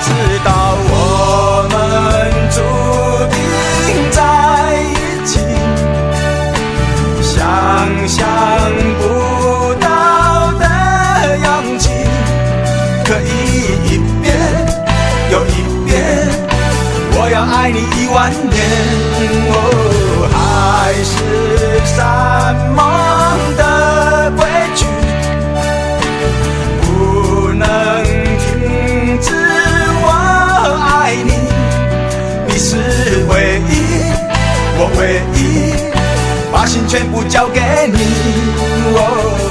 知道我们注定在一起，想象不到的勇气，可以一遍又一遍，我要爱你10000年。哦，海誓山盟的规矩，不能停止我爱你，你是唯一，我唯一，把心全部交给你。哦